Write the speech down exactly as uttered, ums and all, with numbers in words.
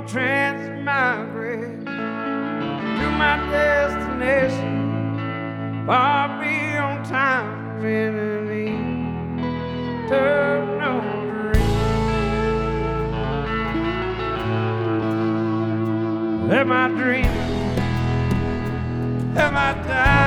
gonna transmigrate to my destination, far beyond time in an eternal dream. Am I dreaming? Am I dying?